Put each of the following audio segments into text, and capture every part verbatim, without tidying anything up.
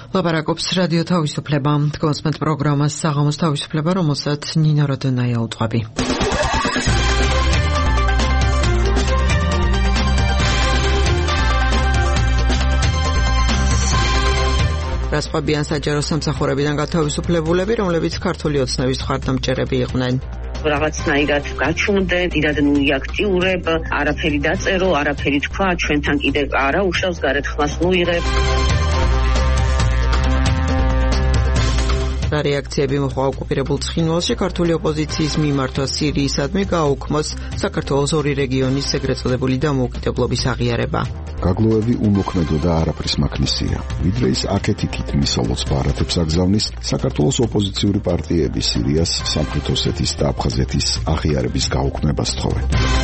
ლაპარაკობს რადიო თავისუფლება, კონსმენტ პროგრამას საღამოს თავისუფლება, რომელსაც ნინა როდონაია უძღვები. რასყვებიან საჯარო სამსახურებიდან გათავისუფლებულები, რომლებიც ქართული ოცნების მხარდამჭერები იყვნენ. რაღაცნაირად გაჩუმდნენ, დიდად ნუიაქტიურებ, არაფერი დაწერო, არაფერი თქვა, ჩვენთან კიდე არა უშავს გარეთხმას მოიღებ. რეაქციები მოხდა ოკუპირებულ ცხინვალში ქართული ოპოზიციის მიმართვა სირიისადმი გააუქმოს საქართველოს ორი რეგიონის ეგრეთ წოდებული დამოუკიდებლობის აღიარება. გაგლოვები უმოქმედო და არაფრის მაქნისია. ვიდრე ის აქეთ-იქით მისოლოც ბარათებს აგზავნის, საქართველოს ოპოზიციური პარტიები სირიას, სამხრეთ ოსეთის და აფხაზეთის აღიარების გაუქმებას თხოვენ.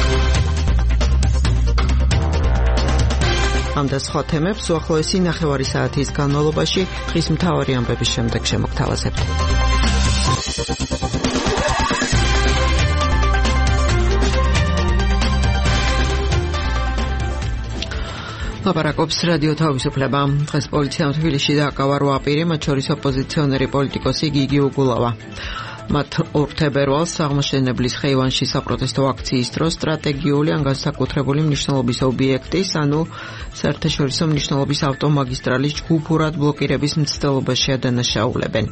ამ და სხვა თემებს უახლოესი ნახევარი საათის განმავლობაში დღის მთავარი ამბების შემდეგ შემოგთავაზებთ. ლაპარაკობს რადიო თავისუფლება. დღეს პოლიციამ თბილისში დააკავა რვა პირი, მათ შორის ოპოზიციონერი პოლიტიკოსი გიგი უგულავა. მათ ორ თებერვალს აღმაშენებლის ხეივანში საპროტესტო აქციის დროს სტრატეგიული ან განსაკუთრებული მნიშვნელობის ობიექტის, ანუ საერთაშორისო მნიშვნელობის ავტომაგისტრალის ჯგუფურად ბლოკირების მცდელობაში ადანაშაულებენ.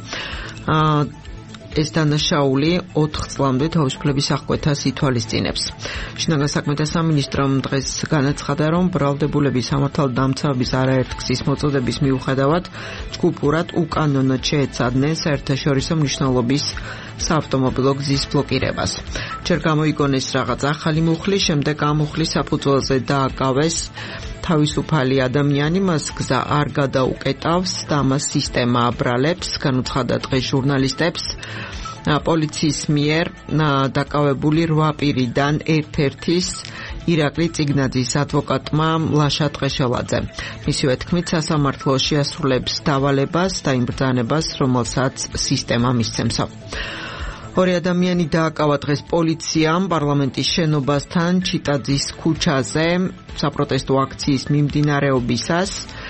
ეს დანაშაული ოთხ წლამდე თავისუფლების აღკვეთას ითვალისწინებს. შინაგან საქმეთა სამინისტრომ დღეს განაცხადა, რომ ბრალდებულების სამართალდამცავების არაერთ გზის მოწოდების მიუხედავად ჯგუფურად უკანონოდ შეეცადნენ საერთაშორისო მნიშვნელობის საავტომობილო გზის ბლოკირებას. ჯერ გამოიგონეს რაღაც ახალი მუხლი, შემდეგ ამ მუხლის საფუძველზე დააკავეს თავისუფალი ადამიანი, მას გზა არ გადაუკეტავს და მას სისტემა აბრალებს, განუცხადა დღეს ჟურნალისტებს. პოლიციის მიერ დაკავებული რვა პირიდან ერთ-ერთის ირაკლი წიგნაძის ადვოკატმა ლაშა ტყეშელაძე. მისივე თქმით, სასამართლო შეასრულებს დავალებას და იმ ბრძანებას, რომელსაც სისტემა მისცემს. ორი ადამიანი დააკავა დღეს პოლიციამ პარლამენტის შენობასთან ჩიტაძის ქუჩაზე საპროტესტო აქციის მიმდინარეობისას.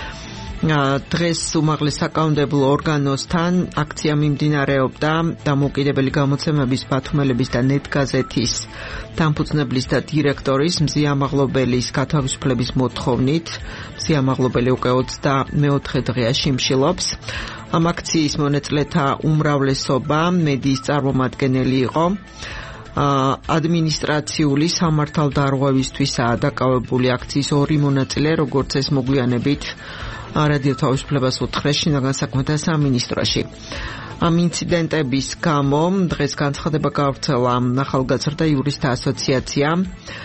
დღეს უმაღლეს საკანონმდებლო ორგანოსთან აქცია მიმდინარეობდა დამოუკიდებელი გამოცემების ბათუმელების და ნეტგაზეთის დამფუძნებლის და დირექტორის მზია მაღლობელის გათავისუფლების მოთხოვნით. მზია მაღლობელი უკვე ოცდამეოთხე დღეა შიმშილობს. ამ აქციის მონაწილეთა უმრავლესობა მედიის წარმომადგენელი იყო. ადმინისტრაციული სამართალდარღვევისთვისაა დაკავებული აქციის ორი მონაწილე, როგორც ეს მოგვიანებით რადიო თავისუფლებას უთხრეს შინაგან საქმეთა სამინისტროში. ამ ინციდენტების გამო დღეს განცხადება გავრცელა ახალგაზრდა იურისტთა ასოციაციამ.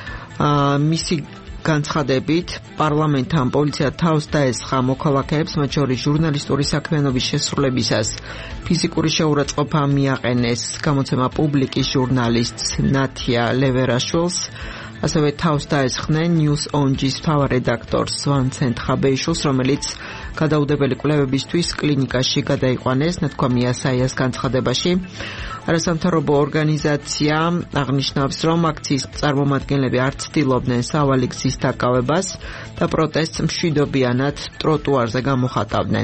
მისი განცხადებით პარლამენტთან პოლიცია თავს დაესხა მოქალაქეებს, მათ შორის ჟურნალისტური საქმიანობის შესრულებისას ფიზიკური შეურაცხყოფა მიაყენეს გამოცემა პუბლიკის ჟურნალისტს ნათია ლევერაშვილს, ასევე თავს დაესხნენ News on G-ის მთავარ რედაქტორს ვანცენტ ხაბეიშვილს, რომელიც გადაუდებელი კვლევებისთვის კლინიკაში გადაიყვანეს, ნათქვამია საიას განცხადებაში. არასამთავრობო ორგანიზაცია აღნიშნავს, რომ აქციის წარმომადგენლები არ ცდილობდნენ სავალი გზის დაკავებას და პროტესტს მშვიდობიანად ტროტუარზე გამოხატავდნენ.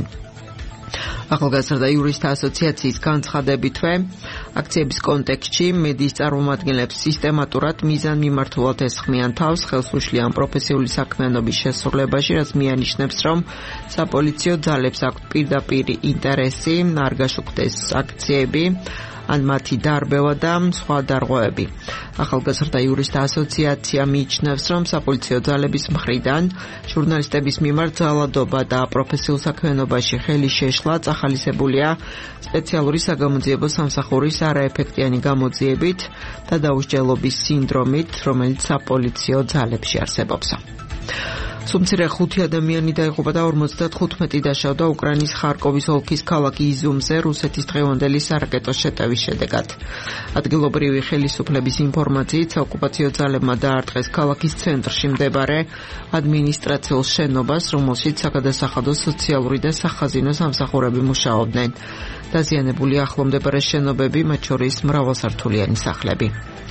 ახალგაზრდა იურისტთა ასოციაციის განცხადებითვე აქციების კონტექსტში მედიის წარმომადგენლებს სისტემატურად მიზანმიმართულად ესხმიან თავს ხელს უშლიან პროფესიული საქმიანობის შესრულებაში, რაც მიანიშნებს, რომ საპოლიციო ძალებს აქვთ პირდაპირ ინტერესი არ გაშუქდეს აქციები ან მათი დარბევა და სხვა დარღვევები. ახალგაზრდა იურისტთა ასოციაცია მიიჩნევს, რომ საპოლიციო ძალების მხრიდან ჟურნალისტების მიმართ ძალადობა და პროფესიულ საქმიანობაში ხელის შეშლა წახალისებულია სპეციალური საგამოძიებო სამსახურის არაეფექტიანი გამოძიებით და დაუსჯელობის სინდრომით, რომელიც საპოლიციო ძალებში არსებობს. სუმცირე ხუთი ადამიანი დაიღუპა და ორმოცდათხუთმეტი დაშავდა უკრაინის ხარკოვის ოლქის ქალაქ იზიუმზე რუსეთის დღევანდელი სარაკეტო შეტევის შედეგად. ადგილობრივი ხელისუფლების ინფორმაციით საოკუპაციო ძალებმა დაარტყეს ქალაქის ცენტრში მდებარე ადმინისტრაციულ შენობას, რომელშიც საგადასახადო სოციალური და სახაზინო სამსახურები მუშაობდნენ. დაზიანებული ახლომდებარე შენობები, მათ შორის მრავალსართულიანი სახლები.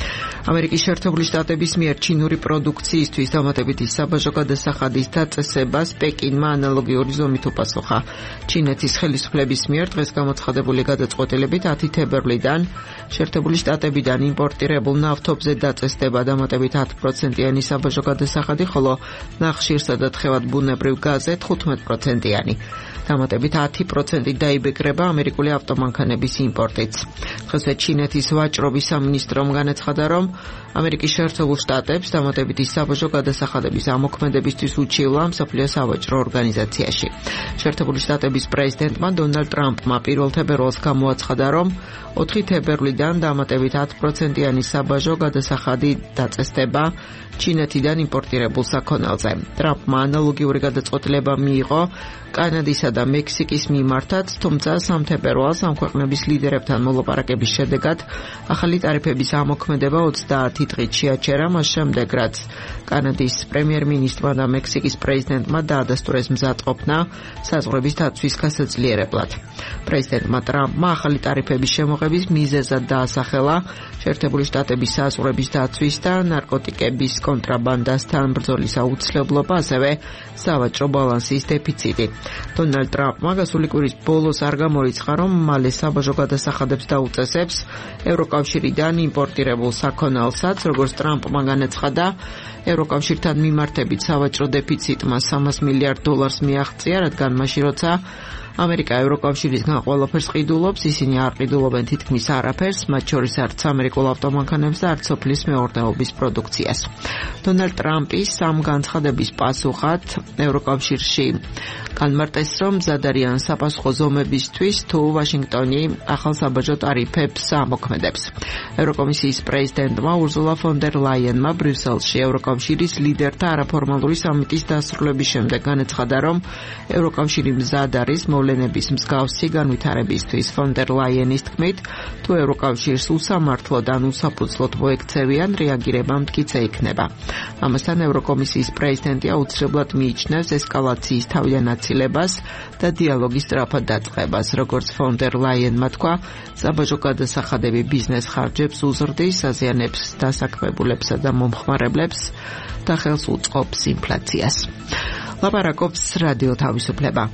ამერიკის შეერთებული შტატების მიერ ჩინური პროდუქციისთვის დამატებითი საბაჟო გადასახადის დაწესებას პეკინმა ანალოგიური ზომით უპასუხა. ჩინეთის ხელისუფლების მიერ დღეს გამოცხადებული გადაწყვეტილებით ათი თებერვლიდან შეერთებული შტატებიდან იმპორტირებულ ნავთობზე დაწესდება დამატებით ათი პროცენტიანი საბაჟო გადასახადი, ხოლო ნახშირსა და თხევად ბუნებრივ გაზზე თხუთმეტ პროცენტიანი. დამატებით ათი პროცენტი დაიბეკრება ამერიკული ავტომანქანების იმპორტიც. დღესვე ჩინეთის ვაჭრობის სამინისტრომ განაცხადა, რომ ამერიკის შეერთებულ შტატებს დამატებითი საბაჟო გადასახადების ამოქმედებისთვის უჩივლა მსოფლიო სავაჭრო ორგანიზაციაში. შეერთებული შტატების პრეზიდენტმა დონალდ ტრამპმა პირველ თებერვალს გამოაცხადა, რომ ოთხი თებერვლიდან დამატებით ათი პროცენტიანი საბაჟო გადასახადი დაწესდება ჩინეთიდან იმპორტირებულ საქონელზე. ტრამპმა ანალოგიური გადაწყვეტილება მიიღო კანადისა და მექსიკის მიმართაც, თუმცა სამ თებერვალს ამ ქვეყნების ლიდერებთან მოლაპარაკების შედეგად ახალი ტარიფების ამოქმედება ოცდაათი დღით შეაჩერა, მას შემდეგ რაც კანადის პრემიერ-მინისტრმა და მექსიკის პრეზიდენტმა დაადასტურეს მზადყოფნა საზღვრების დაცვის გასაძლიერებლად. პრეზიდენტმა ტრამპმა ახალი ტარიფების შემოღების მიზეზად დაასახელა შეერთებული შტატების საზღვრების დაცვის და ნარკოტიკების კონტრაბანდასთან ბრძოლის აუცილებლობა, ასევე სავაჭრო ბალანსის დეფიციტი. დონალდ ტრამპმა გასული კვირის ბოლოს არ გამორიცხა, რომ მალე საბაჟო გადასახადებს დაუწესებს ევროკავშირიდან იმპორტირებულ საქონელსაც, როგორც ტრამპმა განაცხადა, ევროკავშირთან მიმართებით სავაჭრო დეფიციტმა სამას მილიარდ დოლარს მიაღწია, რადგან მაშინ როცა ამერიკა ევროკავშირისგან ყველაფერს ყიდულობს, ისინი არ ყიდულობენ თითქმის არაფერს, მათ შორის არც ამერიკულ ავტომანქანებს და არც სოფლის მეურნეობის პროდუქციას. დონალდ ტრამპის ამ განცხადების პასუხად ევროკავშირში განმარტეს, რომ მზად არიან საპასუხო ზომებისთვის, თუ ვაშინგტონი ახალ საბაჟო ტარიფებს ამოქმედებს. ევროკომისიის პრეზიდენტმა ურზულა ფონ დერ ლაიენმა ბრიუსელში ევროკავშირის ლიდერთა არაფორმალური სამიტის დასრულების შემდეგ განაცხადა, რომ ევროკავშირი მზად არის მოვლენების მსგავსი განვითარებისთვის. ფონ დერ ლაიენის თქმით, თუ ევროკავშირს უსამართლოდ ან უსაფუძვლოდ მოექცევიან, რეაგირება მტკიცე იქნება. ამასთან ევროკომისიის პრეზიდენტი აუცილებლად მიიჩნევს ესკალაციის თავიდან აცილებას და დიალოგის სწრაფად დაწყებას. როგორც ფონ დერ ლაიენმა თქვა, საბაჟო გადასახადები ბიზნეს ხარჯებს უზრდის, აზიანებს დასაქმებულებსა და მომხმარებლებს და ხელს უწყობს ინფლაციას. ლაპარაკობს რადიო თავისუფლება.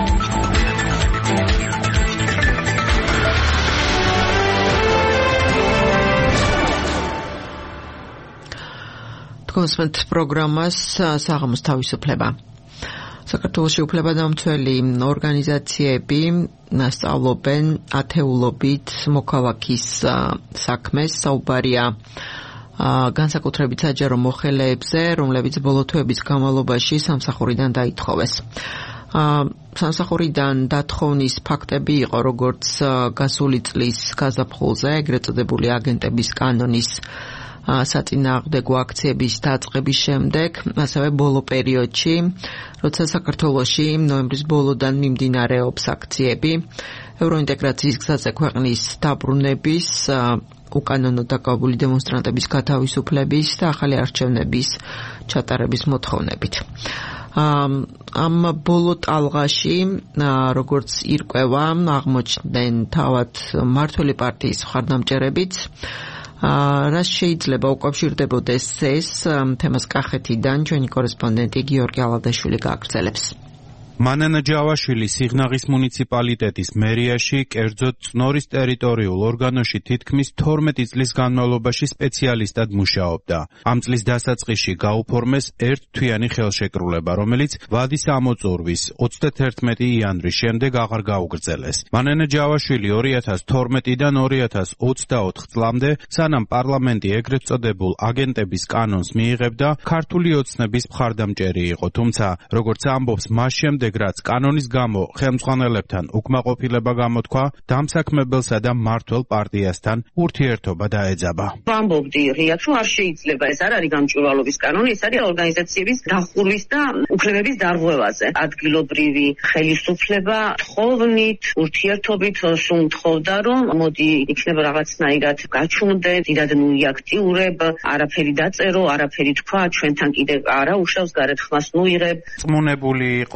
თქვენს პროგრამას საღამოს თავისუფლება. საქართველოში უფლებადამცველი ორგანიზაციები სწავლობენ ათეულობით მოქალაქის საქმეს, საუბარია განსაკუთრებით საჯარო მოხელეებზე, რომლებიც ბოლო თვეების განმავლობაში სამსახურიდან დაითხოვეს. სამსახურიდან დათხოვნის ფაქტები იყო როგორც გასული წლის გაზაფხულზე, ეგრეთ წოდებული აგენტების კანონის საწინააღმდეგო აქციების დაწყების შემდეგ, ასევე ბოლო პერიოდში, როცა საქართველოში ნოემბრის ბოლოდან მიმდინარეობს აქციები, ევროინტეგრაციის გზაზე ქვეყნის დაბრუნების, უკანონო დაკავებული დემონსტრანტების გათავისუფლების და ახალი არჩევნების ჩატარების მოთხოვნებით. ამ ბოლო ტალღაში, როგორც ირკვევა, აღმოჩნდნენ თავად მმართველი პარტიის მხარდამჭერებიც, რაც შეიძლება უკავშირდებოდეს ეს თემას კახეთიდან ჩვენი კორესპონდენტი გიორგი ალადაშვილი გააგრძელებს. მანანა ჯავაშვილი სიღნაღის მუნიციპალიტეტის მერიაში, კერძოდ წნორის ტერიტორიულ ორგანოში თითქმის თორმეტი წლის განმავლობაში სპეციალისტად მუშაობდა. ამ წლის დასაწყისში გაუფორმეს ერთთვიანი ხელშეკრულება, რომელიც ვადის ამოწურვის ოცდათერთმეტი იანვრის შემდეგ აღარ გაუგრძელეს. მანანა ჯავაშვილი ორი ათას თორმეტიდან ორი ათას ოცდაოთხ წლამდე, სანამ პარლამენტი ეგრეთ წოდებულ აგენტების კანონს მიიღებდა, ქართული ოცნების მხარდამჭერი იყო, თუმცა, როგორც ამბობს მას შემდეგ რაც კანონის გამო ხელმძღვანელებთან უკმაყოფილება გამოთქვა, დამსაქმებელსა და მმართველ პარტიასთან ურთიერთობა დაეძაბა. ვამბობდი ღიად, რომ არ შეიძლება, ეს არ არის გამჭვირვალობის კანონი, ეს არის ორგანიზაციების დახურვის და უფლებების დარღვევაზე. ადგილობრივი ხელისუფლება თხოვნით, ურთიერთობით სულ თხოვდა, რომ მოდი იქნება რაღაცნაირად გაჩუმდე, დიდად ნუიაქტიურებ, არაფერი დაწერო, არაფერი თქვა, ჩვენთან კიდევ არა უშავს გარეთ ხმას ნუიღებ. წმუნებული იყო მე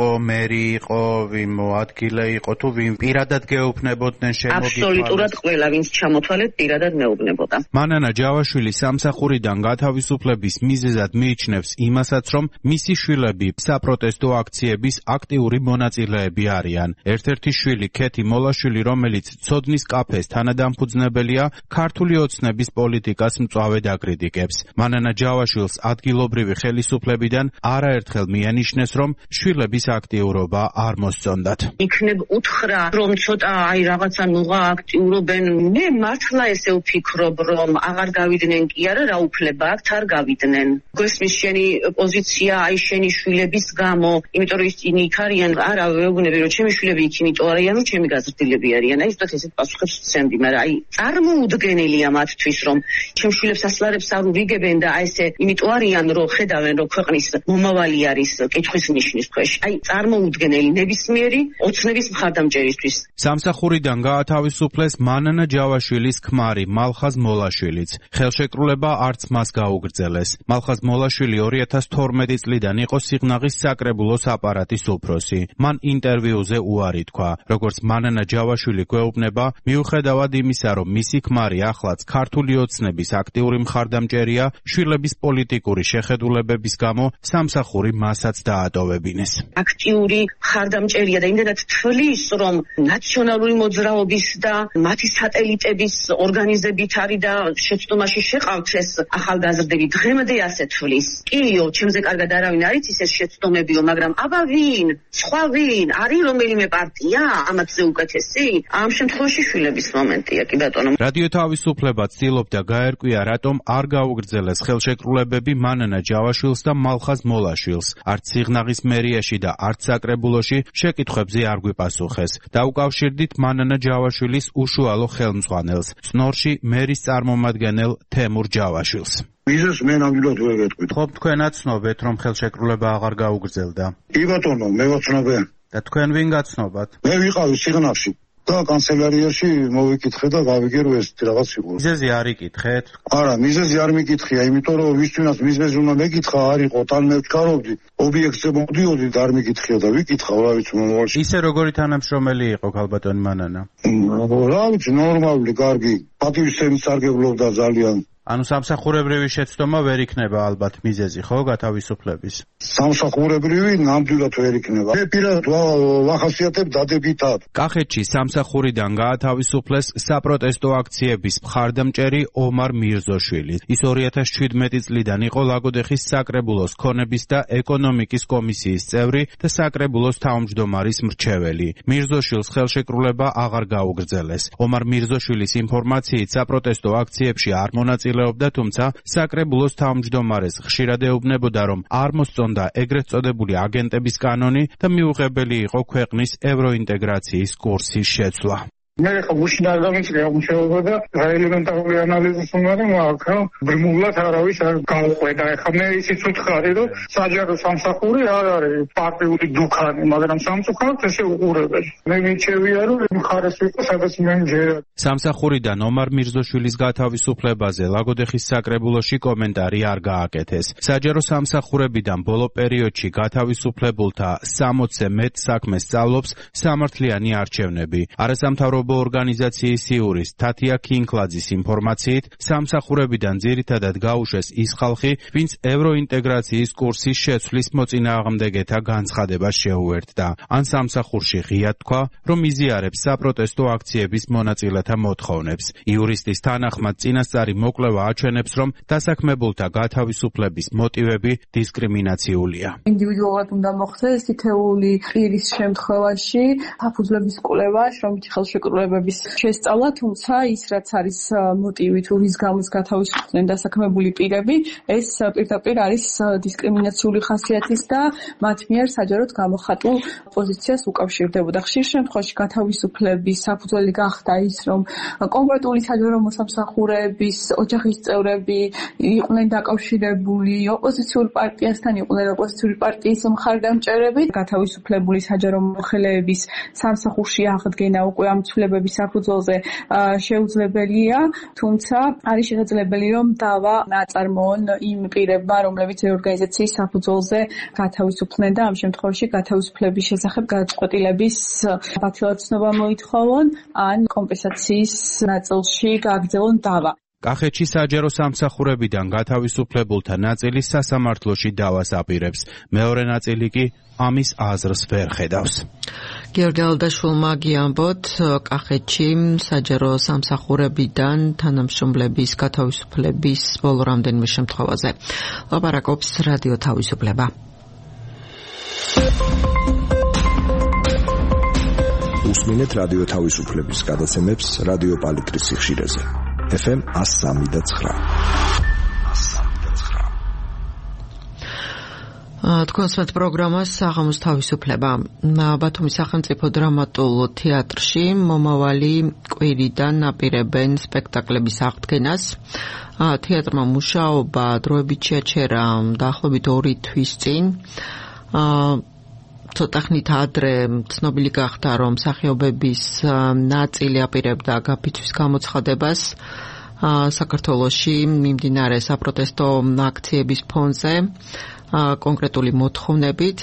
მერი იყო, ვინ მოადგილე იყო, თუ ვინ პირადად გეუბნებოდნენ შემოგითვალეს? აბსოლუტურად ყველა, ვინც ჩამოთვალეთ, პირადად მეუბნებოდა. მანანა ჯავაშვილი სამსახურიდან გათავისუფლების მიზეზად მიიჩნევს იმასაც, რომ მისი შვილები საპროტესტო აქციების აქტიური მონაწილეები არიან. ერთ-ერთი შვილი, ქეთი მოლაშვილი, რომელიც ცოდნის კაფეს თანადამფუძნებელია, ქართული ოცნების პოლიტიკას მწვავედ აკრიტიკებს. მანანა ჯავაშვილს ადგილობრივი ხელისუფლებიდან არაერთხელ მიანიშნეს, რომ შვილების აქტიურობა არ მოსწონდათ. იქნებ უთხრა, რომ ცოტა აი რაღაცა ნუღა აქტიურობენ. მე მართლა ესე ვფიქრობ, რომ აღარ გავიდნენ კი არა, რა უფლება აქვთ არ გავიდნენ. გესმის შენი პოზიცია აი შენი შვილების გამო, იმიტომ რომ ისინი იქ არიან, არა ვეუბნები, რომ ჩემი შვილები იქ იმიტომ არიან, რომ ჩემი გაზრდილები არიან. აი ზუსტად ესეთ პასუხებს ვცემდი, მაგრამ აი წარმოუდგენელია მათთვის, რომ ჩემ შვილებს ასლარებს არ ურიგებენ და აი ესე იმიტომ არიან, რომ ხედავენ, რომ ქვეყნის მომავალი არის კითხვის ნიშნის ქვეშ. აი წარმოუდგენელი ნებისმიერი ოცნების მხარდამჭერისთვის. სამსახურიდან გაათავისუფლეს მანანა ჯავაშვილის ქმარი მალხაზ მოლაშვილიც. ხელშეკრულება არც მას გაუგრძელეს. მალხაზ მოლაშვილი ორი ათას თორმეტი წლიდან იყო სიღნაღის საკრებულოს აპარატის უფროსი. მან ინტერვიუზე უარი თქვა. როგორც მანანა ჯავაშვილი გვეუბნება, მიუხედავად იმისა, რომ მისი ქმარი ახლაც ქართული ოცნების აქტიური მხარდამჭერია, შვილების პოლიტიკური შეხედულებების გამო სამსახური მასაც დაატოვებინეს. აქტიური მხარდამჭერია და იმდენად თვლის, რომ ნაციონალური მოძრაობის და მათი სატელიტების ორგანიზებით არის და შეცდომაში შეყავთ ეს ახალგაზრდები. დღემდე ასე თვლის. კიო, ჩემზე კარგად არავინ არ იცის ეს შეცდომებიო, მაგრამ აბა ვინ? სხვა ვინ? არის რომელიმე პარტია ამათზე უკეთესი? ამ შემთხვევაში შვილების მომენტია, კი ბატონო. რადიო თავისუფლება ცდილობდა გაერკვია, რატომ არ გაუგრძელეს ხელშეკრულებები მანანა ჯავაშვილს და მალხაზ მოლაშვილს. არც სიღნაღის მერიაში და არც საკრებულოში შეკითხვებზე არ გვიპასუხეს. დაუკავშირდით მანანა ჯავაშვილის უშუალო ხელმძღვანელს, ცნორში მერის წარმომადგენელ თემურ ჯავაშვილს. მიზეს მე ნამდვილად ვერ გეტყვით. ხო, თქვენაც ცნობეთ, რომ ხელშეკრულება აღარ გაუგრძელდა. კი ბატონო, მე ვაცნობე. და თქვენ ვინ გაცნობათ? მე ვიყავი სიღნაღში და კანცელარიაში მოვიკითხე და გავიგე, რომ ეს რაღაც იყო. მიზეზი არ იკითხეთ? არა, მიზეზი არ მიკითხია, იმიტომ რომ ვისთვინაც მიზეზი უნდა მეკითხა არ იყო, თან მე ვჩქარობდი, ობიექტზე მოდიოდი და არ მიკითხია და ვიკითხავ, რა ვიცი, მომავალში. ისე როგორი თანამშრომელი იყო ქალბატონი მანანა? რა ვიცი, ნორმალური, კარგი, პატივისცემის სარგებლობდა ძალიან. ანუ სამსახურებრივი შეცდომა ვერ იქნება ალბათ მიზეზი, ხო, გათავისუფლების? სამსახურებრივი ნამდვილად ვერ იქნება. მე პირადად ვახასიათებ დადებითად. კახეთში სამსახურიდან გაათავისუფლეს საპროტესტო აქციების მხარდამჭერი ომარ მირზოშვილი. ის ორი ათას შვიდმეტი წლიდან იყო ლაგოდეხის საკრებულოს ქონების და ეკონომიკის კომისიის წევრი და საკრებულოს თავმჯდომარის მრჩეველი. მირზოშვილს ხელშეკრულება აღარ გაუგრძელეს. ომარ მირზოშვილის ინფორმაციით საპროტესტო აქციებში არ მონაწილეობდა, თუმცა საკრებულოს თავმჯდომარეს ხშირად ეუბნებოდა, რომ არ მოსწონდა ეგრეთ წოდებული აგენტების კანონი და მიუღებელი იყო ქვეყნის ევროინტეგრაციის კურსის შეცვლა. მე ხო გუშინ არ გამიჩნია მუშაობა და ელემენტარული ანალიზის უნდა მოაქრო. ბრმულად არავის არ გაუყვედა. ეხლა მე ისიც ვთხარი, რომ საჯარო სამსახური არ არის პარტიული დუქანი, მაგრამ სამწუხაროდ ესე უყურებელი. მე მიჩევია, რომ მხარეს ვიყო, სადაც მე მჯერა. სამსახურიდან ომარ მირზოშვილის გათავისუფლებაზე ლაგოდეხის საკრებულოში კომენტარი არ გააკეთეს. საჯარო სამსახურებიდან ბოლო პერიოდში გათავისუფლებულთა სამოცზე მეტ საქმეს სწავლობს სამართლიანი არჩევნები. არასამთავრობო ორგანიზაციის იურის თათია ქინკლაძის ინფორმაციით, სამსახურებიდან ძირითადად გაუშვეს ის ხალხი, ვინც ევროინტეგრაციის კურსის შეცვლის მოწინააღმდეგეთა განცხადებას შეუერთდა. ან სამსახურში ღიად თქვა, რომ იზიარებს საპროტესტო აქციების მონაწილეთა მოთხოვნებს. იურისტის თანახმად წინასწარი მოკვლევა აჩვენებს, რომ დასაქმებულთა გათავისუფლების მოტივები დისკრიმინაციულია. ინდივიდუალურად უნდა მოხდეს თითეული პირის შემთხვევაში საფუძვლების კვლევა, შრომითი ხელშეკრულებების შესწავლა, თუმცა ის რაც არის მოტივი თუ რის გამოც გათავისუფლდნენ დასაქმებული პირები, ეს პირდაპირ არის დისკრიმინაციული ხასიათის და მათ მიერ საჯაროდ გამოხატულ პოზიციას უკავშირდებოდა. ხშირ შემთხვევაში გათავისუფლების საფუძველი გახდა ის, რომ კონკრეტული საჯარო მოსამსახურეების ოჯახის წევრები იყვნენ დაკავშირებული ოპოზიციური პარტიასთან, იყვნენ ოპოზიციური პარტიის მხარდამჭერები. გათავისუფლებული საჯარო მოხელეების სამსახურში აღდგენა უკვე ამ ცვლილებების საფუძველზე შეუძლებელია, თუმცა არის შესაძლებელი, რომ დავა აწარმოონ იმ პირებმა, რომლებიც ორგანიზაციის საფუძველზე გათავისუფლდნენ და ამ შემთხვევაში გათავისუფლების შესახებ გადაწყვეტილების ბათილად ცნობა მოითხოვონ, ან კომპენსაციის ნაწილში გააგრძელონ დავა. კახეთში საჯარო სამსახურებიდან გათავისუფლებულთა ნაწილი სასამართლოში დავას აპირებს. მეორე ნაწილი კი ამის აზრს ვერ ხედავს. გიორგი ალდაშვილმა გიამბოთ, კახეთში საჯარო სამსახურებიდან თანამშრომლების გათავისუფლების ბოლო რამდენიმე შემთხვევაზე. ლაპარაკობს რადიო თავისუფლება. უსმინეთ რადიო თავისუფლების გადაცემებს რადიო პალიტრის სიხშირეზე. ეფ ემ one oh three და nine. თქვენსმეთ პროგრამას საღამოს თავისუფლება. ბათუმის სახელმწიფო დრამატულ თეატრში მომავალი კვირიდან აპირებენ სპექტაკლების აღდგენას. თეატრმა მუშაობა დროებით შეაჩერა დაახლოებით ორი თვის წინ. ცოტა ხნით ადრე ცნობილი გახდა, რომ მსახიობების ნაწილი აპირებდა გაფიცვის გამოცხადებას საქართველოში მიმდინარე საპროტესტო აქციების ფონზე კონკრეტული მოთხოვნებით.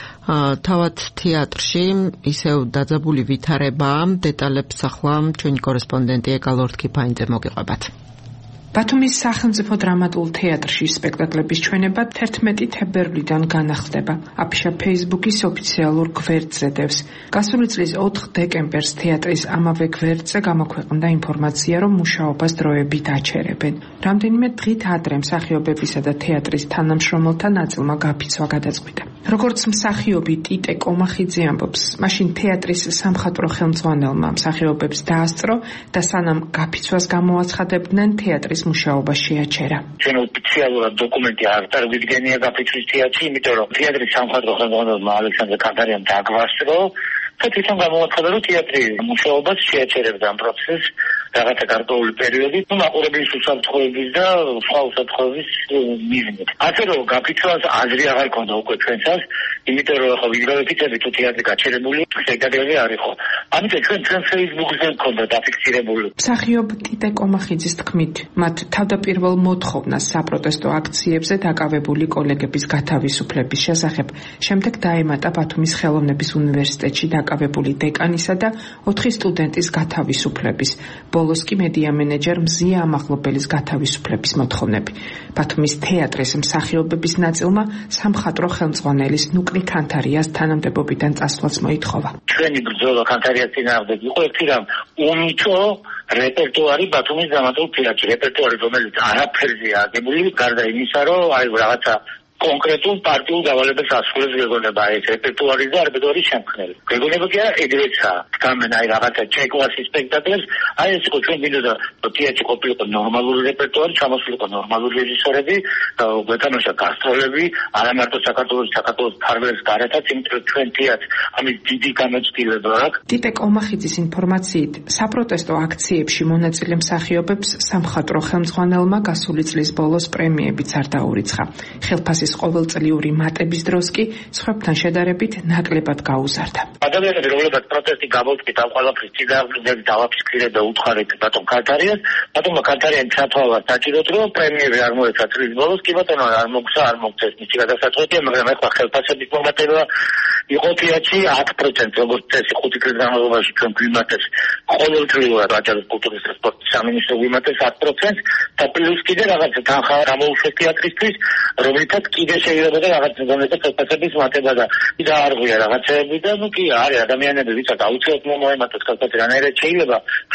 თავად თეატრში ისევ დაძაბული ვითარებაა. დეტალებს ახლა ჩვენი კორესპონდენტი ეკალორთქიფაინძე მოგიყვებათ. ბათუმის სახელმწიფო დრამატულ თეატრში სპექტაკლების ჩვენება თერთმეტი თებერვლიდან განახლდება. აფიშა ფეისბუქის ოფიციალურ გვერდზე დევს. გასული წლის ოთხ დეკემბერს თეატრის ამავე გვერდზე გამოქვეყნდა ინფორმაცია, რომ მუშაობას დროებით აჩერებენ. რამდენიმე დღით ადრე მსახიობებისა და თეატრის თანამშრომელთა ნაწილმა გაფიცვა გადაწყვიტა. როგორც მსახიობი ტიტე კომახიძე ამბობს, მაშინ თეატრის სამხატვრო ხელმძღვანელმა მსახიობებს დაასწრო და სანამ გაფიცვას გამოაცხადებდნენ, თეატრის მუშაობა შეაჩერა. ჩვენ ოფიციალურად დოკუმენტი არ წარგვიდგენია გაფიცვის თეატრში, იმიტომ რომ თეატრის სამხატვრო ხელმძღვანელმა ალექსანდრე კანტარიამ დააგვასწრო და თვითონ გამოაცხადა, რომ თეატრი მუშაობას შეაჩერებდა ამ პროცესს რაღაცა გარკვეული პერიოდით, ну მაყურებლის უსაფრთხოების და სხვა უსაფრთხოების მიზნით. ასე რომ გაფიცვას აზრი აღარ ქონდა უკვე ჩვენსაც, იმიტომ რომ ხო ვიგრაფიცები თუ თეატრი გაჩერებული, სექტორები არ იყო. ამიტომ ჩვენ ჩვენ Facebook-ზე ქონდა დაფიქსირებული. მსახიობ ტიტე კომახიძის თქმით, მათ თავდაპირველ მოთხოვნას საპროტესტო აქციებზე დაკავებული კოლეგების გათავისუფლების შესახებ შემდეგ დაემატა ბათუმის ხელოვნების უნივერსიტეტში დაკავებული დეკანისა და ოთხი სტუდენტის გათავისუფლების. ბოლოს კი მედია მენეჯერ მზია ამაღლობელის გათავისუფლების მოთხოვნები. ბათუმის თეატრის მსახიობების ნაწილმა სამხატვრო ხელმძღვანელის ნუკლი კანტარიას თანამდებობიდან წასვლაც მოითხოვა. ჩვენი ბრძოლა კანტარიას წინააღმდეგ იყო ერთი რამ უმიტო რეპერტუარი ბათუმის დრამატულ თეატრში, რეპერტუარი რომელიც არაფერზე აგებული, გარდა იმისა, რომ აი რაღაცა კონკრეტულ პარტიულ დავალებას ასრულებს გეგონება ეს რეპერტუარი და რეპერტუარის შემქმნელი. გეგონება კი არა ეგრეცაა. დგამენ აი რაღაცა ჩეკლასის სპექტაკლებს, აი ეს იყო ჩვენ მინდოდა თეატრში ყოფილიყო ნორმალური რეპერტუარი, ჩამოსულიყო ნორმალური რეჟისორები, გვეთამაშა გასტროლები, არა მარტო საქართველოს საქართველოს ფარგლებს გარეთაც, იმიტომ რომ ჩვენ თეატრს ამის დიდი გამოცდილება აქვს. ტიტე კომახიძის ინფორმაციით, საპროტესტო აქციებში მონაწილე მსახიობებს სამხატვრო ხელმძღვანელმა გასული წლის ბოლოს პრემიებიც არ დაურიცხა. ხელფასის ყოველწლიური მატების დროს კი სხვებთან შედარებით ნაკლებად გაუზარდა. ადამიანები, რომლებიც პროტესტი გამოწვია ყველაფრის წინააღმდეგ დავაფიქრეთ და უთხარით ბატონ კანტარიას, ბატონმა კანტარიამ ჩათვალა საჭიროდ, რომ პრემიები არ მოეცა წლის ბოლოს, კი ბატონო არ მოგცა, არ მოგცეს მისი გადასაწყვეტია, მაგრამ ახლა ხელფასების მომატება იყო თეატრში ათი პროცენტი, როგორც წესი ხუთი წლის განმავლობაში ჩვენ გვიმატეს ყოველწლიურად აჭარის კულტურის და სპორტის სამინისტრო გვიმატეს ათი პროცენტს და პლუს კიდე რაღაც თანხა გამოუშვეს თეატრისთვის, რომლითაც კიდე შეიძლება და რაღაც ზონაზე ხელფასების მატება და დაარღვია რაღაცები და ნუ კი არის ადამიანები ვისაც აუცილებლად მომოემატოს ხელფასი რანაირად შეიძლება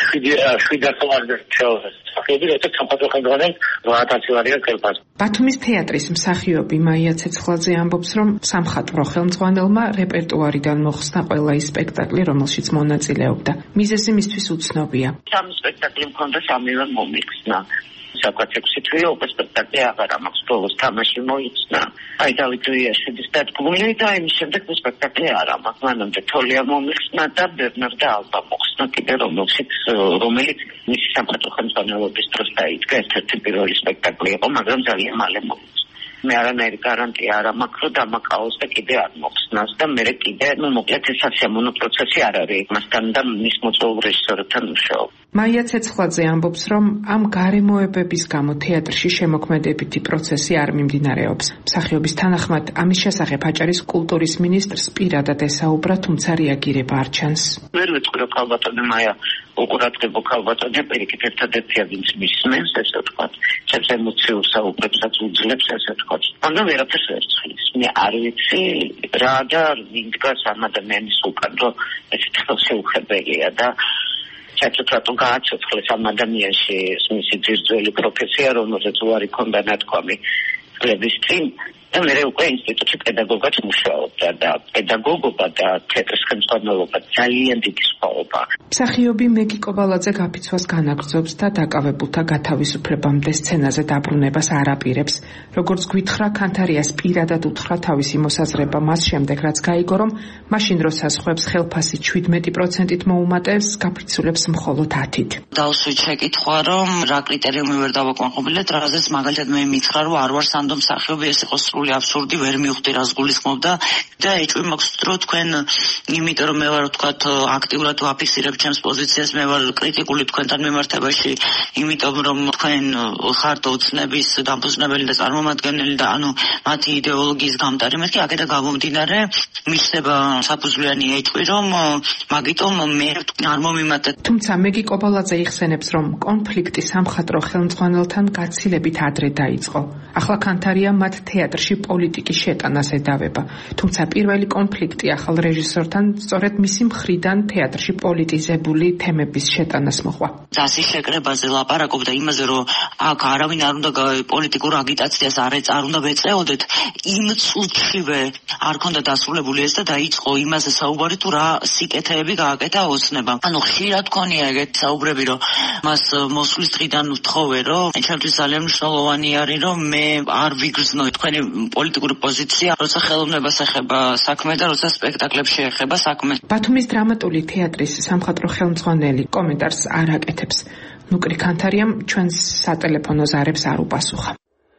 შვიდ ათასი შეავსოს სახიები როცა სამხატვრო ხელმძღვანელს რვა ათასი ლარია ხელფასი. ბათუმის თეატრის მსახიობი მაია ცეცხლაძე ამბობს, რომ სამხატვრო ხელმძღვანელმა რეპერტუარიდან მოხსნა ყველა ის სპექტაკლი, რომელშიც მონაწილეობდა. მიზეზი მისთვის უცნობია. სამი სპექტაკლი მქონდა, სამივე მომიხსნა. საკაც ექვსი თვე უკვე სპექტაკლი აღარ ამაქვს, ბოლოს თამაში მოიხსნა. აი დავით რიაშვილის დადგმული და იმის შემდეგ სპექტაკლი არ ამაქვს. მანამდე თოლია მომიხსნა და ბერნარდა ალბა მოხსნა კიდე რომელშიც რომელიც მისი სამხატვრო ხელმძღვანელობის დროს დაიდგა, ერთ-ერთი პირველი სპექტაკლი იყო, მაგრამ ძალიან მალე მოიხსნა. მე არანაირი გარანტია არ მაქვს, რომ დამაკავოს და კიდე არ მოხსნას და მე კიდე, ну, მოკლედ ეს სასიამოვნო პროცესი არ არის მასთან და მის მოწვეულ რეჟისორთან მუშაობ. მაია ცეცხლაძე ამბობს, რომ ამ გარემოებების გამო თეატრში შემოქმედებითი პროცესი არ მიმდინარეობს. მსახიობის თანახმად ამის შესახებ აჭარის კულტურის მინისტრს პირადად ესაუბრა, თუმცა რეაგირება არ ჩანს. ვერ ვიტყვი, რომ ქალბატონი მაია უყურადღებო ქალბატონია, პირიქით ერთადერთია, ვინც მისმენს, ესე ვთქვათ, ჩემს ემოციურ საუბრებსაც უძლებს, ესე ვთქვათ. მაგრამ ვერაფერს ვერ ცხლის. მე არ ვიცი რა და ვინ დგას ამ ადამიანის უკან, რომ ესეთი ხელშეუხებელია და საერთოდ რატო გააცოცხლეს ამ ადამიანში მისი ძირძველი პროფესია, რომელზეც უარი ჰქონდა ნათქვამი წლების წინ. და მე უკვე ინსტიტუტში პედაგოგად მუშაობდა და პედაგოგობა და თეატრის ხელმძღვანელობა ძალიან დიდი სხვაობა. მსახიობი მეგი კობალაძე გაფიცვას განაგრძობს და დაკავებულთა გათავისუფლებამდე სცენაზე დაბრუნებას არ აპირებს. როგორც გვითხრა, ქანთარიას პირადად უთხრა თავისი მოსაზრება მას შემდეგ, რაც გაიგო, რომ მაშინ როცა სხვებს ხელფასი შვიდმეტი პროცენტით მოუმატებს, გაფრიცულებს მხოლოდ ათით. დავსვით შეკითხვა, რომ რა კრიტერიუმი ვერ დავაკმაყოფილეთ, რაზეც მაგალითად მე მითხრა, რომ არ ვარ სანდო მსახიობი, ეს იყო სრული აბსურდი, ვერ მივხვდი რას გულისხმობდა და ეჭვი მაქვს, რომ თქვენ იმიტომ რომ მე ვარ ვთქვათ აქტიურად ვაფიქსირებ ჩემს პოზიციას, მე ვარ კრიტიკული თქვენთან მიმართებაში, იმიტომ რომ თქვენ ხართ ოცნების დამფუძნებელი და წარმომადგენელი და ანუ მათი იდეოლოგიის გამტარი, მეთქი აქედან გამომდინარე მისცემა საფუძვლიანი ეჭვი, რომ მაგიტომ მე არ მომიმატეთ. თუმცა მეგი კობალაძე იხსენებს, რომ კონფლიქტი სამხატვრო ხელმძღვანელთან გაცილებით ადრე დაიწყო. ახლა ქანთარია მათ თეატრში პოლიტიკის შეტანას ედავება. თუმცა პირველი კონფლიქტი ახალ რეჟისორთან სწორედ მისი მხრიდან თეატრში პოლიტიზებული თემების შეტანას მოყვა. დასის შეკრებაზე ლაპარაკობდა იმაზე, რომ აქ არავინ არ უნდა პოლიტიკურ აგიტაციას არ არ უნდა ვეწეოდეთ. იმ წუთშივე არ ქონდა დასრულებული ეს და დაიწყო იმაზე საუბარი, თუ რა სიკეთეები გააკეთა ოცნებამ. ანუ ხშირად ქონია ეგეთი საუბრები, რომ მას მოსვლის დღიდან ვთხოვე, რომ ჩემთვის ძალიან მნიშვნელოვანი არის, რომ მე არ ვიგრძნო თქვენი პოლიტიკური პოზიცია, როცა ხელოვნებას ეხება საქმე და როცა სპექტაკლებში ეხება საქმე. ბათუმის დრამატული თეატრის სამხატვრო ხელმძღვანელი კომენტარს არ აკეთებს. ნუკრი ქანთარიამ ჩვენს სატელეფონო ზარებს არ უპასუხა.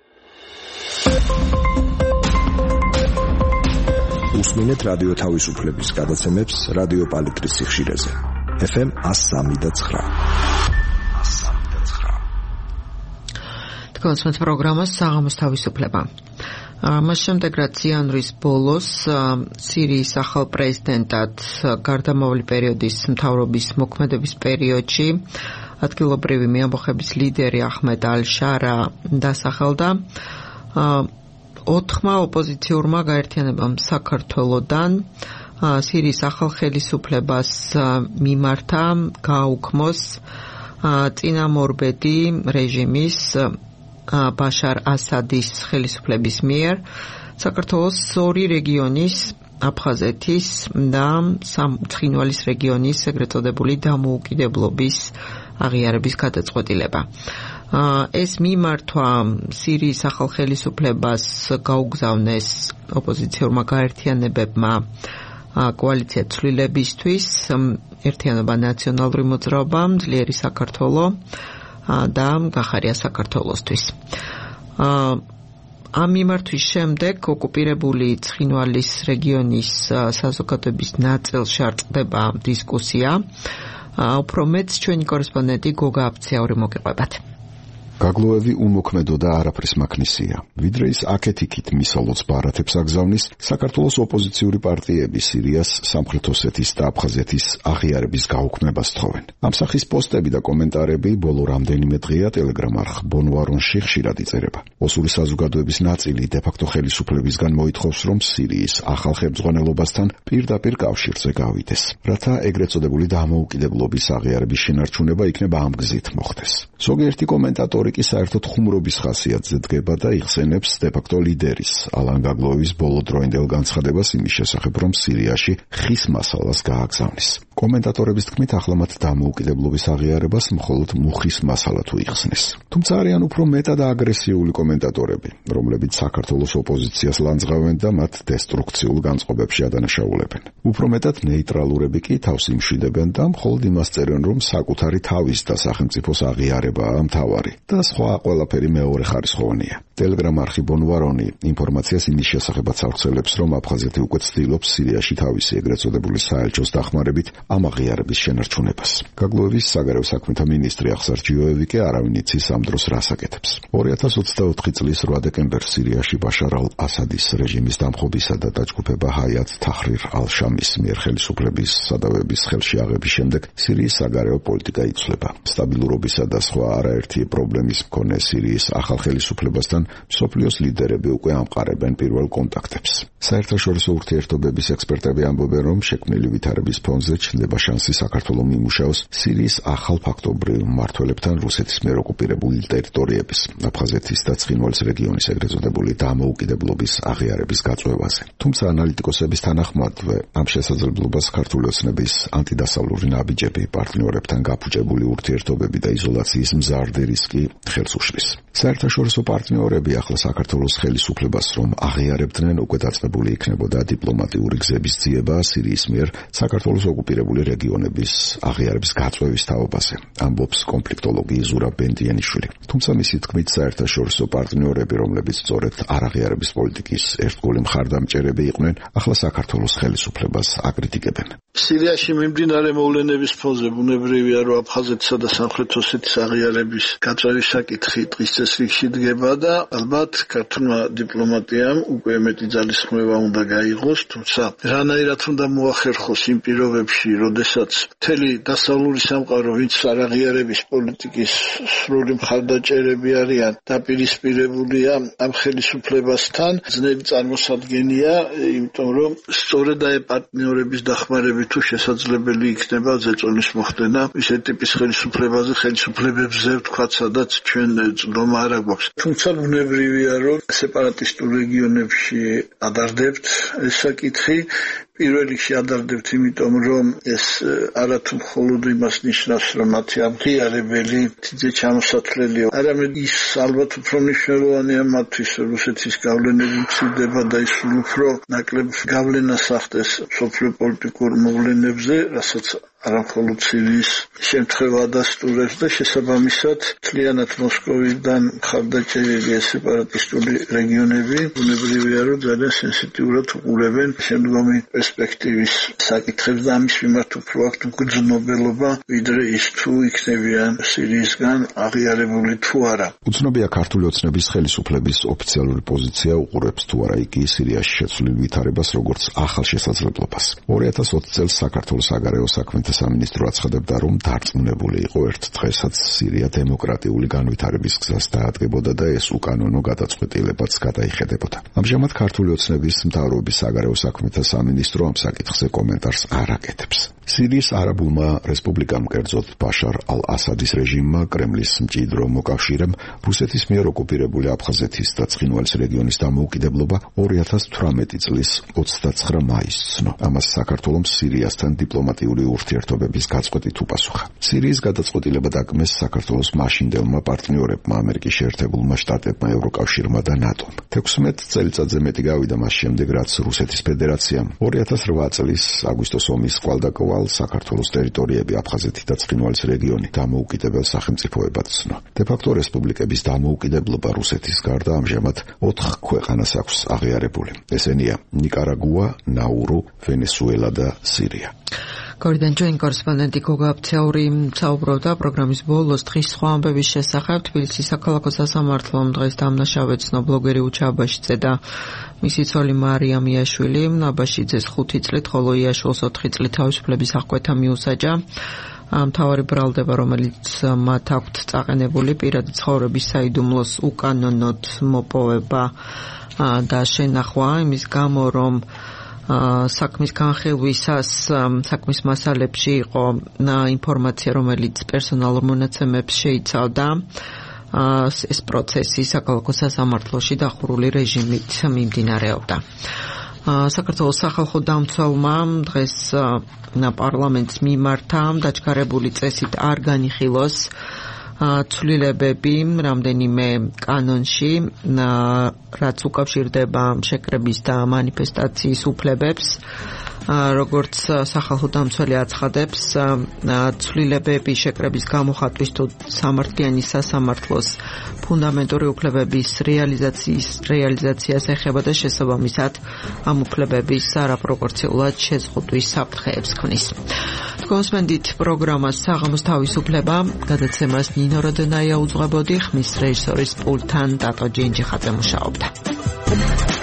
უსმინეთ რადიო თავისუფლების გადაცემებს რადიო პალიტრის სიხშირეზე. ეფ ემ one oh three point nine. თქვენს პროგრამას საღამოს თავისუფლება. მას შემდეგ რაც იანვრის ბოლოს სირიის ახალ პრეზიდენტად გარდამავალი პერიოდის მთავრობის მოქმედების პერიოდში ადგილობრივი მეამბოხების ლიდერი აჰმედ ალ-შარა დასახელდა, ოთხმა ოპოზიციურმა გაერთიანებამ საქართველოდან სირიის ახალ ხელისუფლებას მიმართა გააუქმოს წინამორბედი რეჟიმის ბაშარ ასადის ხელისუფლების მიერ საქართველოს ორი რეგიონის, აფხაზეთის და ცხინვალის რეგიონის ეგრეთ წოდებული დამოუკიდებლობის აღიარების გადაწყვეტილება. ეს მიმართვა სირიის ახალ ხელისუფლებას გაუგზავნეს ოპოზიციურმა გაერთიანებებმა კოალიცია ცვლილებისთვის, ერთიანობა ნაციონალური მოძრაობა, ძლიერი საქართველო და გახარია საქართველოსთვის. ამ მიმართვის შემდეგ ოკუპირებული ცხინვალის რეგიონის საზოგადოების ნაწილში არწყდება დისკუსია. უფრო მეც ჩვენი კორესპონდენტი გოგა აფციაური მოგიყვებათ. გაგლოევი უმოქმედო და არაფრის მაქნისია. ვიდრე ის აქეთ-იქით მისალოც ბარათებს აგზავნის, საქართველოს ოპოზიციური პარტიები სირიას, სამხრეთ ოსეთის და აფხაზეთის აღიარების გაუქმებას თხოვენ. ამ სახის პოსტები და კომენტარები ბოლო რამდენიმე დღეა ტელეგრამ არხ ბონვარონში ხშირად იწერება. ოსური საზოგადოების ნაწილი დე-ფაქტო ხელისუფლებისგან მოითხოვს, რომ სირიის ახალ ხელმძღვანელობასთან პირდაპირ კავშირზე გავიდეს, რათა ეგრეთ წოდებული დამოუკიდებლობის აღიარების შენარჩუნება იქნება ამ გზით მოხდეს. ზოგიერთი კომენტატორი კი საერთოდ ხუმრობის ხასიათზე დგება და იხსენებს დე-ფაქტო ლიდერის ალან გაგლოევის ბოლოდროინდელ განცხადებას იმის შესახებ, რომ სირიაში ხის მასალას გააგზავნის. კომენტატორების თქმით, ახლა მათ დამოუკიდებლობის აღიარებას მხოლოდ მუხის მასალა თუ იხსნის. თუმცა არიან უფრო მეტად აგრესიული კომენტატორები, რომლებიც საქართველოს ოპოზიციას ლანძღავენ და მათ დესტრუქციულ განწყობებში ადანაშაულებენ. უფრო მეტად ნეიტრალურები კი თავს იმშვიდებენ და მხოლოდ იმას წერენ, რომ საკუთარი თავის და სახელმწიფოს აღიარებაა მთავარი და სხვა ყველაფერი მეორე ხარისხოვანია. Telegram არხი Bonvaroni ინფორმაციას იმის შესახებაც ავრცელებს, რომ აფხაზეთი უკვე ცდილობს სირიაში თავისი ეგრეთ წოდებული საელჩოს დახმარებით ამ აღიარების შენარჩუნებას. გაგლუევის საგარეო საქმეთა მინისტრი ახსარ ჯიოევი კი არავინ იცის ამ დროს რას აკეთებს. ორი ათას ოცდაოთხი წლის რვა დეკემბერს სირიაში ბაშარ ალ-ასადის რეჟიმის დამხობისა და დაჯგუფება ჰაიათ თაჰრիր ალ-შამის მიერ ხელისუფლების სადავების ხელში აღების შემდეგ სირიის საგარეო პოლიტიკა იცვლება. სტაბილურობისა და სხვა არაერთი პრობლემის მქონე სირიის ახალ ხელისუფლებასთან მსოფლიოს ლიდერები უკვე ამყარებენ პირველ კონტაქტებს. საერთაშორისო ურთიერთობების ექსპერტები ამბობენ, რომ შექმნილი ვითარების ფონზე ჩნდება შანსი საქართველოს მიმუშაოს სირიის ახალ ფაქტობრივ მმართველებთან რუსეთის მიერ ოკუპირებული ტერიტორიების, აფხაზეთის და ცხინვალის რეგიონის ეგრეთ წოდებული დამოუკიდებლობის აღიარების გაწევაზე. თუმცა ანალიტიკოსების თანახმადვე ამ შესაძლებლობას ქართული ოცნების ანტიდასავლური ნაბიჯები, პარტნიორებთან გაფუჭებული ურთიერთობები და იზოლაციის მზარდი რისკი ხელს უშლის. საერთაშორისო პარტნიორები ახლა საქართველოს ხელისუფლებას რომ აღიარებდნენ, უკვე დაწყებული იქნებოდა დიპლომატიური გზების ძიება სირიის მიერ საქართველოს ოკუპირებული რეგიონების აღიარების გაწევის თაობაზე, ამბობს კონფლიქტოლოგი ზურაბ ბენდიანიშვილი. თუმცა მისი თქმით, საერთაშორისო პარტნიორები, რომლებიც სწორედ არაღიარების პოლიტიკის ერთგული მხარდამჭერები იყვნენ, ახლა საქართველოს ხელისუფლებას აკრიტიკებენ. სირიაში მიმდინარე მოვლენების ფონზე ბუნებრივია, რომ აფხაზეთსა და სამხრეთ ოსეთის აღიარების გაწევის საკითხი დღის წესრიგში დგება და ალბათ ქართულმა დიპლომატიამ უკვე მეტი ძალისხმევა უნდა გაიღოს, თუმცა რანაირად უნდა მოახერხოს იმ პირობებში, როდესაც მთელი დასავლური სამყარო, ვინც არაღიარების პოლიტიკის სრული მხარდაჭერები არიან, დაპირისპირებულია ამ ხელისუფლებასთან, ძნელი წარმოსადგენია, იმიტომ რომ სწორედ აი პარტნიორების დახმარებით თუ შესაძლებელი იქნება ზეწოლის მოხდენა ისეთი ტიპის ხელისუფლებაზე, ხელისუფლებებზე ვთქვათ, სადაც ჩვენ წვდომა არ აქვს. თუმცა ბუნებრივია, რომ სეპარატისტულ რეგიონებში ადარდებთ ეს საკითხი. პირველ რიგში ადარდებთ, იმიტომ რომ ეს არათუ მხოლოდ იმას ნიშნავს, რომ მათი აღიარებელი თიძე ჩამოსათვლელია, არამედ ის ალბათ უფრო მნიშვნელოვანია მათთვის, რუსეთის გავლენები მცირდება და ის უფრო ნაკლებ გავლენას ახდენს სოფლიო პოლიტიკურ მოვლენებზე, რასაც არა მხოლოდ სირიის შემთხვევა ადასტურებს და შესაბამისად მთლიანად მოსკოვიდან მხარდაჭერილი სეპარატისტული რეგიონები ბუნებრივია, რომ ძალიან სენსიტიურად უყურებენ შემდგომი პერსპექტივის საკითხებს და ამის მიმართ უფრო აქვთ გრძნობელობა, ვიდრე ის თუ იქნებიან სირიისგან აღიარებული თუ არა. უცნობია ქართული ოცნების ხელისუფლების ოფიციალური პოზიცია უყურებს თუ არა იგი სირიაში შეცვლილ ვითარებას როგორც ახალ შესაძლებლობას. ორი ათას ოცი წელს საქართველოს საგარეო საქმეთა სამინისტრო აცხადებდა, რომ დარწმუნებული იყო ერთ დღესაც სირია დემოკრატიული განვითარების გზას დაადგებოდა და ეს უკანონო გადაწყვეტილებაც გადაიხედებოდა. ამჟამად ქართული ოცნების მთავრობის საგარეო საქმეთა სამინისტრო ამ საკითხზე კომენტარს არ აკეთებს. სირიის არაბულმა რესპუბლიკამ, კერძოდ ბაშარ ალ-ასადის რეჟიმმა, კრემლის მჭიდრო მოკავშირემ რუსეთის მიერ ოკუპირებული აფხაზეთის და ცხინვალის რეგიონის დამოუკიდებლობა ორი ათას თვრამეტი წლის ოცდაცხრა მაისს ცნო. ამას საქართველოს სირიასთან დიპლომატიური ურთიერთობების გაწყვეტით უპასუხა. სირიის გადაწყვეტილება დაკმეს საქართველოს მაშინდელმა პარტნიორებმა, ამერიკის შეერთებულმა შტატებმა, ევროკავშირმა და ნატომ. თექვსმეტ წელიწადზე მეტი გავიდა მას შემდეგ, რაც რუსეთის ფედერაციამ ორი ათას რვა წლის აგვისტოს ომის კვალდაკვალ საქართველოს ტერიტორიები, აფხაზეთი და ცხინვალის რეგიონი დამოუკიდებელ სახელმწიფოებად ცნო. დე-ფაქტო რესპუბლიკების დამოუკიდებლობა რუსეთის გარდა ამჟამად ოთხ ქვეყანას აქვს აღიარებული. ესენია ნიკარაგუა, ნაურუ, ვენესუელა და სირია. Გორიდან ჩვენი კორესპონდენტი გოგა აფცაური საუბრობდა პროგრამის ბოლოს დღის სხვა ამბების შესახებ. თბილისის საქალაქო სასამართლომ დღეს დამნაშავე ცნო ბლოგერი უჩა აბაშიძე და მისი ცოლი მარია მიაშვილი. აბაშიძეს ხუთი წლით, ხოლო იაშვილს ოთხი წლით თავისუფლების აღკვეთა მიუსაჯა. მთავარი ბრალდება, რომელიც მათ აქვთ წაყენებული პირადი ცხოვრების საიდუმლოს უკანონოდ მოპოვება და შენახვა, იმის გამო, რომ საქმის განხილვისას საქმის მასალებში იყო ინფორმაცია, რომელიც პერსონალურ მონაცემებს შეიცავდა. ეს პროცესი საქალაქო სასამართლოში დახურული რეჟიმით მიმდინარეობდა. საქართველოს სახალხო დამცველმა დღეს პარლამენტს მიმართა დაჩქარებული წესით არ განიხილოს ცვლილებები რამდენიმე კანონში, რაც უკავშირდება შეკრების და მანიფესტაციის უფლებებს. როგორც სახალხო დამცველი აცხადებს, ცვლილებები შეკრების გამოხატვის თუ სამართლიანი სასამართლოს ფუნდამენტური უფლებების რეალიზაციის რეალიზაციას ეხება და შესაბამისად ამ უფლებების არაპროპორციულად შეზღუდვის საფრთხეებს ქმნის. კონსმენდით პროგრამას საღამოს თავისუფლება, გადაცემას ნინო როდენაია უძღვებოდი, ხმის რეჟისორის პულტთან დატო ჯინჯიხაძე მუშაობდა.